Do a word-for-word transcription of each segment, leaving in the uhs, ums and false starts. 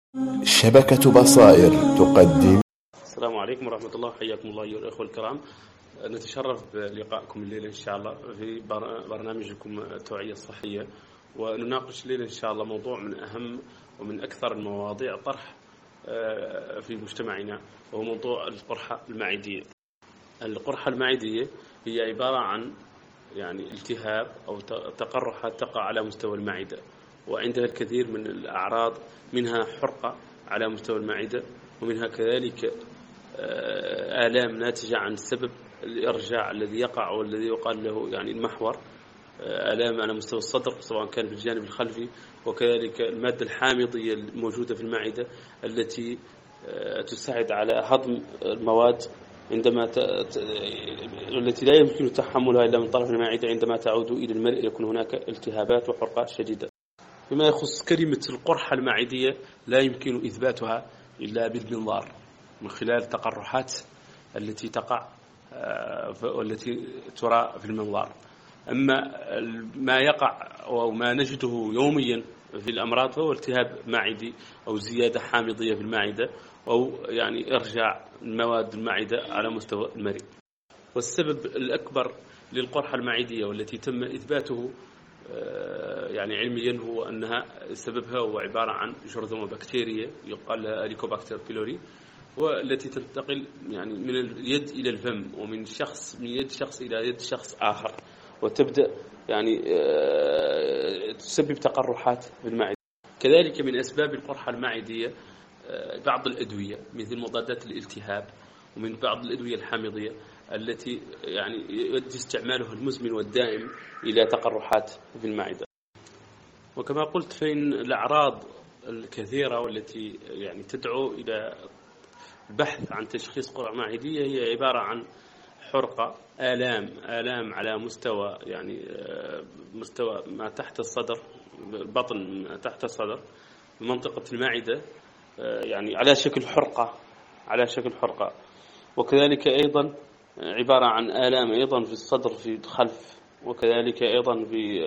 شبكة بصائر تقدم. السلام عليكم ورحمة الله، حياكم الله أيها الأخوة الكرام. نتشرف بلقائكم الليلة إن شاء الله في برنامجكم التوعية الصحية، ونناقش الليلة إن شاء الله موضوع من أهم ومن أكثر المواضيع طرح في مجتمعنا، وهو موضوع القرحة المعدية. القرحة المعدية هي عبارة عن يعني التهاب أو تقرحات تقع على مستوى المعدة، وعندها الكثير من الأعراض، منها حرقة على مستوى المعدة، ومنها كذلك آلام ناتجة عن سبب الإرجاع الذي يقع والذي يقال له يعني المحور، آلام على مستوى الصدر سواء كان في الجانب الخلفي، وكذلك المادة الحامضية الموجودة في المعدة التي تساعد على هضم المواد عندما ت... التي لا يمكن تحملها إلا من طرف المعدة. عندما تعود إلى المرء يكون هناك التهابات وحرقات شديدة. فيما يخص كلمة القرحة المعدية لا يمكن إثباتها إلا بالمنظار من خلال التقرحات التي تقع والتي ترى في المنظار. أما ما يقع أو ما نجده يوميا في الأمراض فهو التهاب معدي أو زيادة حامضية في المعدة، أو يعني إرجاع المواد المعدة على مستوى المريء. والسبب الأكبر للقرحة المعدية والتي تم إثباته يعني علميا هو أنها سببها هو عبارة عن جرذمة بكتيرية يقال لها هيليكوباكتر بيلوري، والتي تنتقل يعني من اليد إلى الفم، ومن شخص من يد شخص إلى يد شخص آخر، وتبدأ يعني تسبب تقرحات في المعدة. كذلك من أسباب القرحة المعدية بعض الأدوية مثل مضادات الالتهاب، ومن بعض الأدوية الحامضية التي يعني يؤدي استعمالها المزمن والدائم إلى تقرحات في المعدة. وكما قلت فإن الأعراض الكثيرة والتي يعني تدعو إلى البحث عن تشخيص قرحة معدية هي عبارة عن حرقة، آلام آلام على مستوى يعني مستوى ما تحت الصدر، البطن تحت الصدر، منطقة المعدة، يعني على شكل حرقة على شكل حرقة وكذلك أيضا عبارة عن آلام أيضا في الصدر في الخلف، وكذلك أيضا في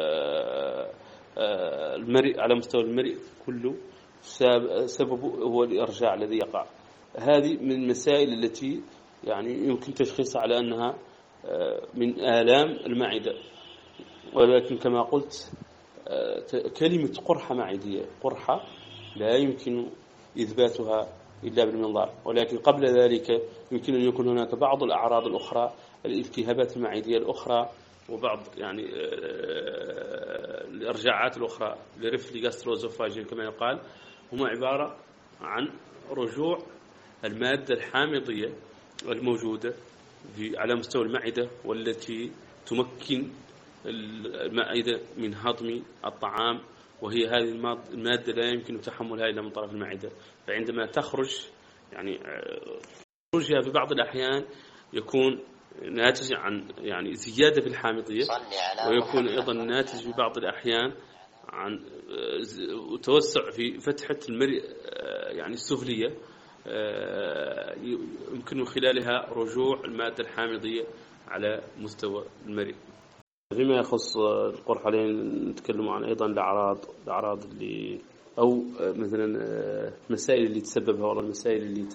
المريء على مستوى المريء كله، سببه هو الإرجاع الذي يقع. هذه من المسائل التي يعني يمكن تشخيصها على أنها من آلام المعدة. ولكن كما قلت كلمة قرحة معدية قرحة لا يمكن إثباتها إلا بالمنظار، ولكن قبل ذلك يمكن أن يكون هناك بعض الأعراض الأخرى، الالتهابات المعدية الأخرى، وبعض يعني الإرجاعات الأخرى لرفلي جاستروزوفاجين كما يقال، هما عبارة عن رجوع المادة الحامضية الموجودة في على مستوى المعدة، والتي تمكن المعدة من هضم الطعام، وهي هذه المادة لا يمكن تحملها إلا من طرف المعدة. فعندما تخرج يعني خروجها في بعض الأحيان يكون ناتج عن يعني زيادة في الحامضية، ويكون أيضا ناتج في بعض الأحيان عن توسع في فتحة المريء يعني السفلية، يمكن من خلالها رجوع المادة الحامضية على مستوى المريء. فيما يخص القرحة نتكلم عن أيضا الأعراض الأعراض اللي أو مثلا المسائل اللي تسببها، والله المسائل اللي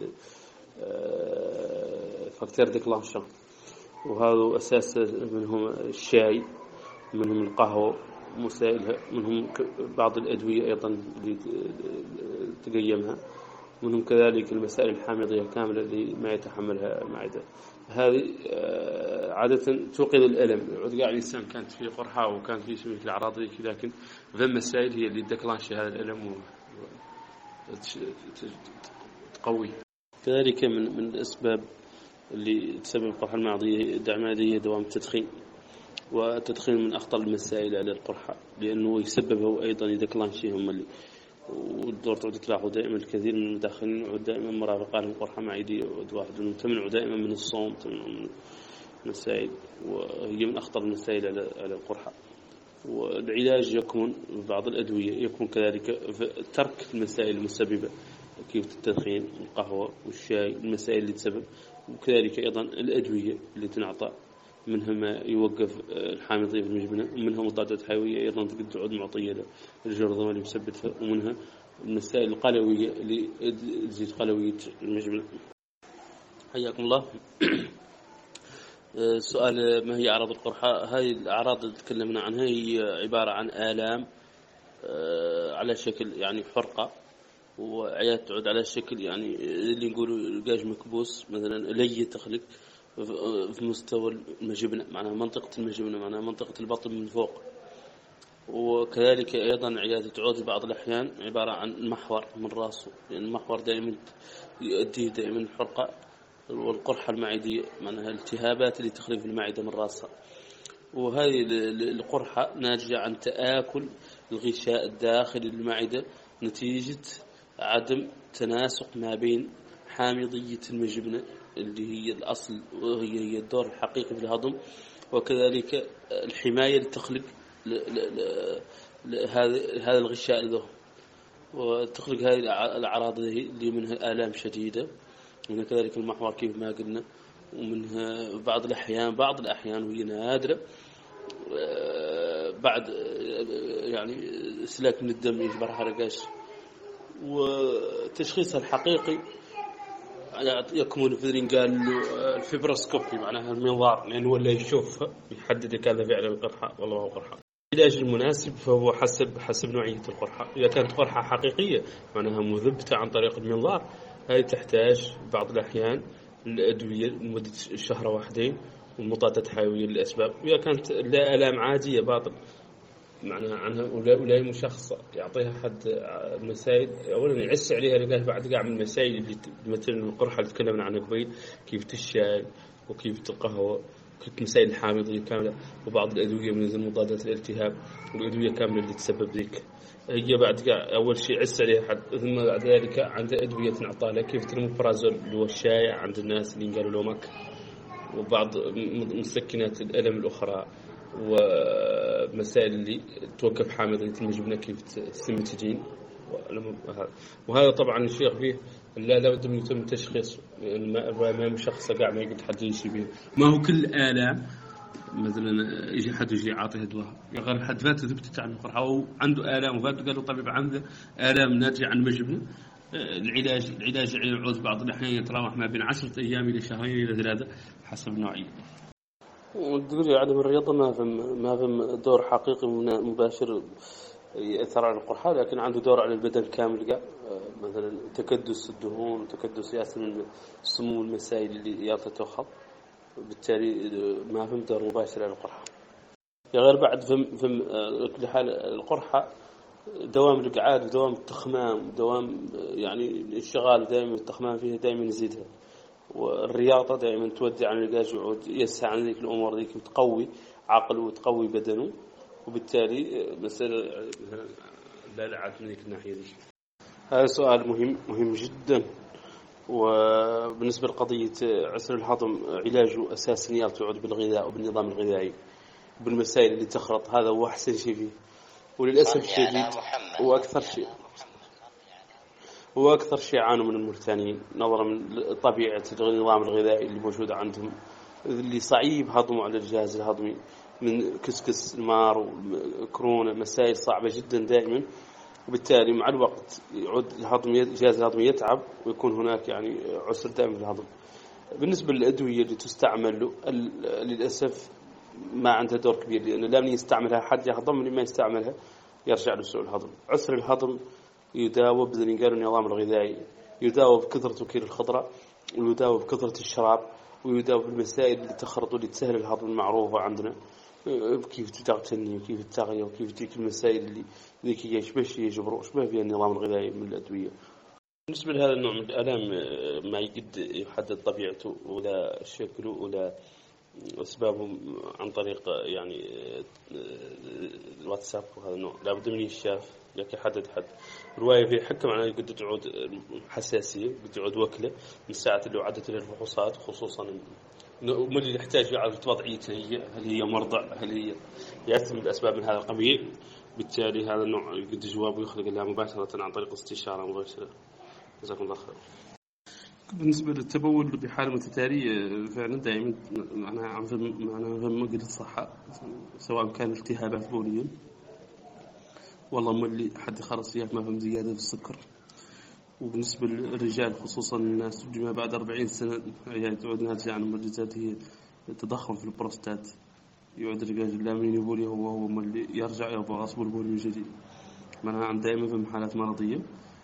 فاكتور ديكلانشن، وهذا أساس منهم الشاي، منهم القهوة، مسائلها منهم بعض الأدوية أيضا اللي تقيمها، منهم كذلك المسائل الحامضية كاملة اللي ما يتحملها المعدة. هذه عادة توقظ الألم، عود قاعد الإنسان كانت فيه قرحة وكان فيه شيء من الأعراض كذا، لكن ذا المسائل هي اللي تدكلانش هذا الألم وتقوي. كذلك من من الأسباب اللي تسبب القرحة المعدية دوام التدخين، والتدخين من أخطر المسائل على القرحة، لأنه يسببه أيضا يدكلانشهم اللي والدور تعود تلاحظوا دائما الكثير من المدخنين يعود دائما مرافقة لهم قرحة معدية، واحد منهم تمنع دائما من الصوم، تمنع من المسائل، وهي من أخطر المسائل على على القرحة. والعلاج يكون بعض الأدوية، يكون كذلك ترك المسائل المسببة كيف التدخين، القهوة والشاي، المسائل اللي تسبب، وكذلك أيضا الأدوية اللي تنعطى، منها ما يوقف الحامضية في المجبنة، ومنها مضادات حيوية أيضا تقد تعود معطية للجرذمة اللي مسببتها، ومنها المسائل القلوية اللي تزيد قلوية المجبنة. حياكم الله. سؤال: ما هي أعراض القرحة؟ هذه الأعراض اللي تكلمنا عنها هي عبارة عن آلام على شكل يعني حرقة، وعيات تعود على شكل يعني اللي نقولوا القاج مكبوس مثلا، لي تخلق في مستوى المجبنة، معناها منطقة المجبنة، معناها منطقة البطن من فوق. وكذلك أيضا عيات تعود في بعض الأحيان عبارة عن محور من رأسه، يعني المحور دائما يؤديه دائما حرقة. والقرحة المعدية معناها الالتهابات اللي تخلق في المعدة من رأسها. وهذه القرحة ناتجة عن تآكل الغشاء الداخلي للمعدة نتيجة عدم تناسق ما بين حامضية المجبنة اللي هي الأصل وهي هي الدور الحقيقي في الهضم، وكذلك الحماية اللي تخلق هذا الغشاء له، وتخلق هذه الأعراض اللي منها آلام شديدة، ومنها كذلك المحور كيف ما قلنا، ومنها بعض الأحيان بعض الأحيان وهي نادرة بعد يعني سلاك من الدم يجبر حرقاش. وتشخيصها الحقيقي يكمن في قال له الفيبروسكوبي، معناها المنظار، لأنه هو اللي يشوف يحدد كذا فعلا القرحة والله هو قرحة. العلاج المناسب فهو حسب حسب نوعية القرحة. إذا كانت قرحة حقيقية معناها مثبتة عن طريق المنظار، هذه تحتاج بعض الأحيان الأدوية لمدة شهر واحدين ومضادات حيوية للأسباب. وإذا كانت لا آلام عادية باطل معناها عنها ولا مشخصة، يعطيها حد المسائل أولا يعس عليها لقاه بعد قاع من المسائل اللي مثل القرحة اللي تكلمنا عنها قبل، كيف الشاي وكيف القهوة، كيف مسائل الحامضية كاملة، وبعض الأدوية من مضادات الالتهاب والأدوية كاملة اللي تسبب ذيك. هي بعد قاع أول شيء عس عليها حد، ثم بعد ذلك عند أدوية نعطى لها كيف المبرازول اللي هو الشائع عند الناس اللي قالوا لومك، وبعض مسكنات الألم الأخرى، ومسائل اللي توقف حامضية المجبنة كيف تستمتجين. وهذا طبعا الشيخ فيه لا لابد من يتم تشخيص، ما مشخصة قاع ما يقدر حد يشي به. ما هو كل آلام مثلا يجي حد يجي يعطيه دواء يغير حد فات ثبتت عن القرحة وعنده آلام وفات قال له طبيب عنده آلام ناتجة عن المجبنة، العلاج العلاج يعود بعض الأحيان يتراوح ما بين عشرة أيام إلى شهرين إلى ثلاثة حسب النوعية. والدكتور عدم الرياضة ما فهم ما فهم دور حقيقي مباشر يأثر على القرحة، لكن عنده دور على البدن كامل قاع، مثلا تكدس الدهون وتكدس ياسر من السموم والمسائل اللي يرتفع، وبالتالي ما فهم دور مباشر على القرحة. غير بعد فهم فهم كل حال القرحة دوام القعاد ودوام التخمام ودوام يعني الشغال دائما التخمام فيها دائما يزيدها، والرياضة دائما تودي عن القاج وعود يسعى عن ذيك الأمور ذيك وتقوي عقله وتقوي بدنه، وبالتالي مسألة لا لعب من ذيك الناحية دي. هذا سؤال مهم مهم جدا. وبالنسبة لقضية عسر الهضم علاجه أساسا يرتبط بالغذاء وبالنظام الغذائي وبالمسائل اللي تخرط، هذا هو أحسن شيء فيه. وللأسف الشديد وأكثر شيء وأكثر شيء عانوا من الموريتانيين نظرا من طبيعة النظام الغذائي اللي موجود عندهم، اللي صعيب هضمه على الجهاز الهضمي، من كسكس المار وكورونا، مسائل صعبة جدا دائما. وبالتالي مع الوقت يعود الهضم الجهاز الهضمي يتعب ويكون هناك يعني عسر دائم في الهضم. بالنسبة للأدوية اللي تستعمل له للأسف ما عندها دور كبير، لأنه لا من يستعملها حد يهضم من ما يستعملها يرجع له سوء الهضم. عسر الهضم يداوى بذلك النظام الغذائي، يداوى بكثرة وكيل الخضراء، ويداوى بكثرة الشراب، ويداوى بالمسائل اللي تخرط واللي تسهل الهضم المعروفة عندنا، كيف تغتني وكيف التغذية وكيف تلك المسائل اللي ذيك يشبه يجبروا شبه فيها النظام الغذائي من الأدوية. بالنسبة لهذا النوع من الآلام ما يقد يحدد طبيعته ولا شكله ولا أسبابه عن طريق يعني الواتساب، وهذا النوع لابد من يشاف لكن حدد حد رواية فيه حكم على قد تعود حساسية، قد تعود وكلة من ساعة اللي عدت له الفحوصات، خصوصا من اللي يحتاج يعرف وضعيته هي هل هي مرضع هل هي يأثم الأسباب من هذا القبيل. بالتالي هذا النوع قد جوابه يخلق لها مباشرة عن طريق استشارة مباشرة. جزاكم الله خير. بالنسبة للتبول بحالة متتالية فعلا دائما معناها عم معناها مجد الصحة، سواء كان التهابات بولية والله مولي حد خلص إياك ما فهم زيادة في السكر. وبالنسبة للرجال خصوصا الناس ما بعد أربعين سنة يعني تعود ناتجة عن معجزات هي التضخم في البروستات. يعود الرجال لامين يبولي هو هو مولي يرجع يبغى غصب البولي من جديد. منها عن دائما في حالات مرضية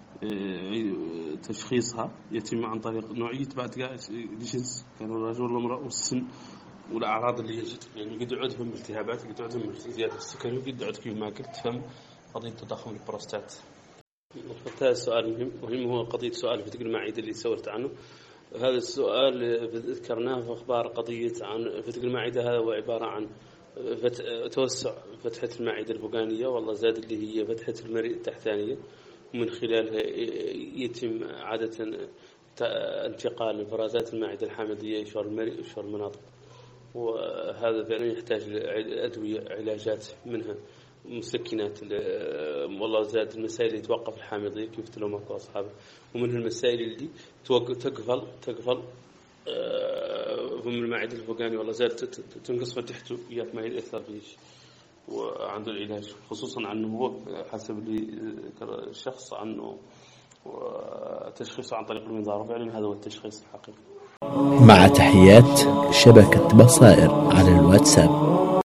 تشخيصها يتم عن طريق نوعية بعد الجنس كان الرجل ولا المرأة والسن والأعراض اللي يجد يعني قد يعود فم التهابات قد يعود فم زيادة السكري وقد يعود كيف ما قلت فم قضية تضخم البروستات. هذا السؤال مهم مهم هو قضية سؤال فتق المعدة اللي سولت عنه. هذا السؤال ذكرناه في أخبار قضية عن فتق المعدة. هذا هو عبارة عن فت... توسع فتحة المعدة الفوقانية والله زاد اللي هي فتحة المريء التحتانية ومن خلالها يتم عادة انتقال فرازات المعدة الحامضية يشعر المريء ويشعر المناطق. وهذا فعلا يحتاج لأدوية علاجات منها مسكنات والله زاد المسائل اللي توقف الحامضية كيف تلومك وأصحابه ومنها المسائل اللي تقفل تقفل فم المعدة الفوقاني والله زاد تنقص فتحته ياك ما يأثر فيش وعنده العلاج خصوصا عنه هو حسب اللي الشخص عنه وتشخيصه عن طريق المنظار فعلا هذا هو التشخيص الحقيقي. مع تحيات شبكة بصائر على الواتساب.